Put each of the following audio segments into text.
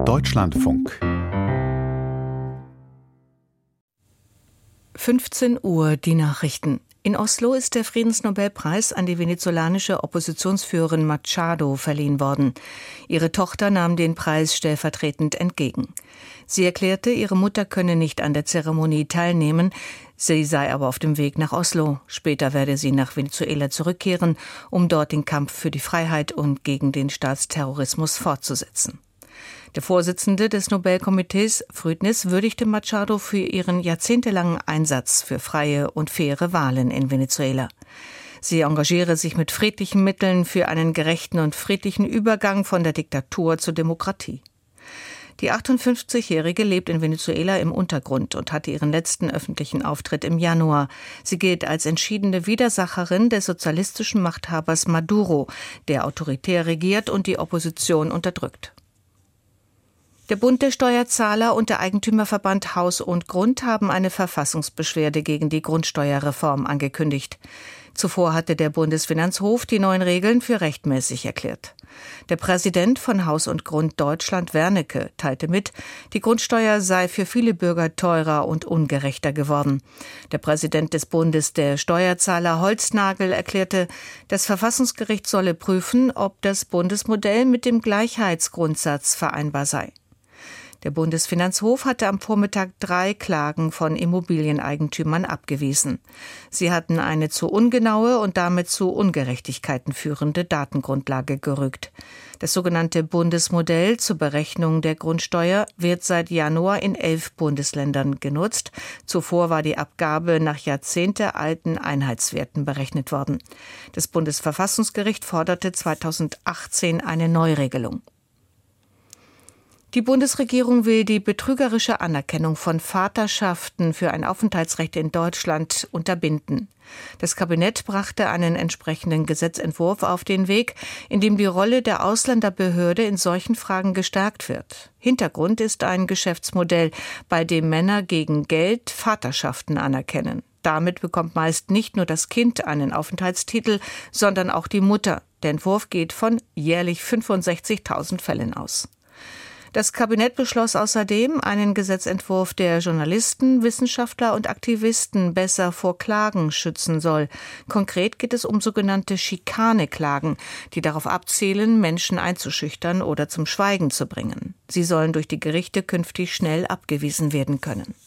Deutschlandfunk 15 Uhr die Nachrichten. In Oslo ist der Friedensnobelpreis an die venezolanische Oppositionsführerin Machado verliehen worden. Ihre Tochter nahm den Preis stellvertretend entgegen. Sie erklärte, ihre Mutter könne nicht an der Zeremonie teilnehmen, sie sei aber auf dem Weg nach Oslo. Später werde sie nach Venezuela zurückkehren, um dort den Kampf für die Freiheit und gegen den Staatsterrorismus fortzusetzen. Der Vorsitzende des Nobelkomitees, Früdnis, würdigte Machado für ihren jahrzehntelangen Einsatz für freie und faire Wahlen in Venezuela. Sie engagiere sich mit friedlichen Mitteln für einen gerechten und friedlichen Übergang von der Diktatur zur Demokratie. Die 58-Jährige lebt in Venezuela im Untergrund und hatte ihren letzten öffentlichen Auftritt im Januar. Sie gilt als entschiedene Widersacherin des sozialistischen Machthabers Maduro, der autoritär regiert und die Opposition unterdrückt. Der Bund der Steuerzahler und der Eigentümerverband Haus und Grund haben eine Verfassungsbeschwerde gegen die Grundsteuerreform angekündigt. Zuvor hatte der Bundesfinanzhof die neuen Regeln für rechtmäßig erklärt. Der Präsident von Haus und Grund Deutschland, Wernicke, teilte mit, die Grundsteuer sei für viele Bürger teurer und ungerechter geworden. Der Präsident des Bundes der Steuerzahler, Holznagel, erklärte, das Verfassungsgericht solle prüfen, ob das Bundesmodell mit dem Gleichheitsgrundsatz vereinbar sei. Der Bundesfinanzhof hatte am Vormittag 3 Klagen von Immobilieneigentümern abgewiesen. Sie hatten eine zu ungenaue und damit zu Ungerechtigkeiten führende Datengrundlage gerügt. Das sogenannte Bundesmodell zur Berechnung der Grundsteuer wird seit Januar in 11 Bundesländern genutzt. Zuvor war die Abgabe nach jahrzehntealten Einheitswerten berechnet worden. Das Bundesverfassungsgericht forderte 2018 eine Neuregelung. Die Bundesregierung will die betrügerische Anerkennung von Vaterschaften für ein Aufenthaltsrecht in Deutschland unterbinden. Das Kabinett brachte einen entsprechenden Gesetzentwurf auf den Weg, in dem die Rolle der Ausländerbehörde in solchen Fragen gestärkt wird. Hintergrund ist ein Geschäftsmodell, bei dem Männer gegen Geld Vaterschaften anerkennen. Damit bekommt meist nicht nur das Kind einen Aufenthaltstitel, sondern auch die Mutter. Der Entwurf geht von jährlich 65.000 Fällen aus. Das Kabinett beschloss außerdem einen Gesetzentwurf, der Journalisten, Wissenschaftler und Aktivisten besser vor Klagen schützen soll. Konkret geht es um sogenannte Schikaneklagen, die darauf abzielen, Menschen einzuschüchtern oder zum Schweigen zu bringen. Sie sollen durch die Gerichte künftig schnell abgewiesen werden können.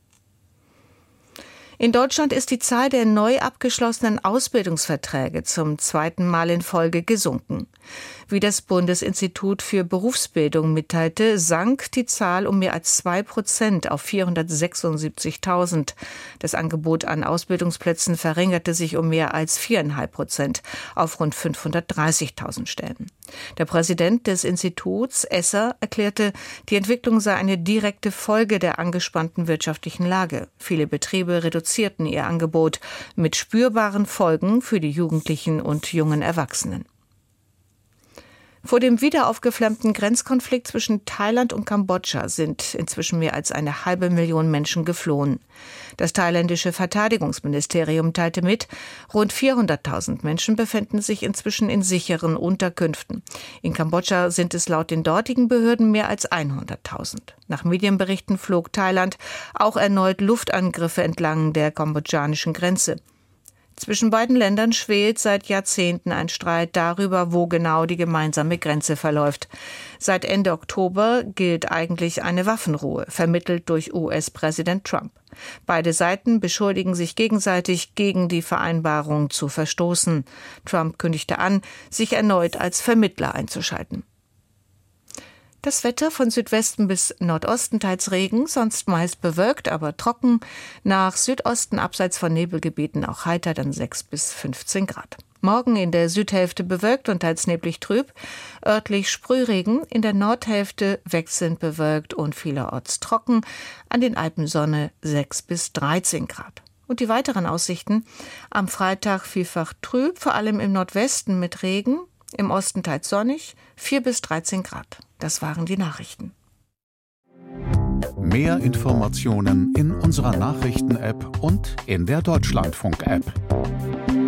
In Deutschland ist die Zahl der neu abgeschlossenen Ausbildungsverträge zum 2. Mal in Folge gesunken. Wie das Bundesinstitut für Berufsbildung mitteilte, sank die Zahl um mehr als 2% auf 476.000. Das Angebot an Ausbildungsplätzen verringerte sich um mehr als 4,5% auf rund 530.000 Stellen. Der Präsident des Instituts, Esser, erklärte, die Entwicklung sei eine direkte Folge der angespannten wirtschaftlichen Lage. Viele Betriebe reduzierten ihr Angebot mit spürbaren Folgen für die Jugendlichen und jungen Erwachsenen. Vor dem wiederaufgeflammten Grenzkonflikt zwischen Thailand und Kambodscha sind inzwischen mehr als 500.000 Menschen geflohen. Das thailändische Verteidigungsministerium teilte mit, rund 400.000 Menschen befinden sich inzwischen in sicheren Unterkünften. In Kambodscha sind es laut den dortigen Behörden mehr als 100.000. Nach Medienberichten flog Thailand auch erneut Luftangriffe entlang der kambodschanischen Grenze. Zwischen beiden Ländern schwelt seit Jahrzehnten ein Streit darüber, wo genau die gemeinsame Grenze verläuft. Seit Ende Oktober gilt eigentlich eine Waffenruhe, vermittelt durch US-Präsident Trump. Beide Seiten beschuldigen sich gegenseitig, gegen die Vereinbarung zu verstoßen. Trump kündigte an, sich erneut als Vermittler einzuschalten. Das Wetter von Südwesten bis Nordosten teils Regen, sonst meist bewölkt, aber trocken. Nach Südosten abseits von Nebelgebieten auch heiter, dann 6 bis 15 Grad. Morgen in der Südhälfte bewölkt und teils neblig trüb, örtlich Sprühregen, in der Nordhälfte wechselnd bewölkt und vielerorts trocken, an den Alpen Sonne 6 bis 13 Grad. Und die weiteren Aussichten: am Freitag vielfach trüb, vor allem im Nordwesten mit Regen, im Osten teils sonnig, 4 bis 13 Grad. Das waren die Nachrichten. Mehr Informationen in unserer Nachrichten-App und in der Deutschlandfunk-App.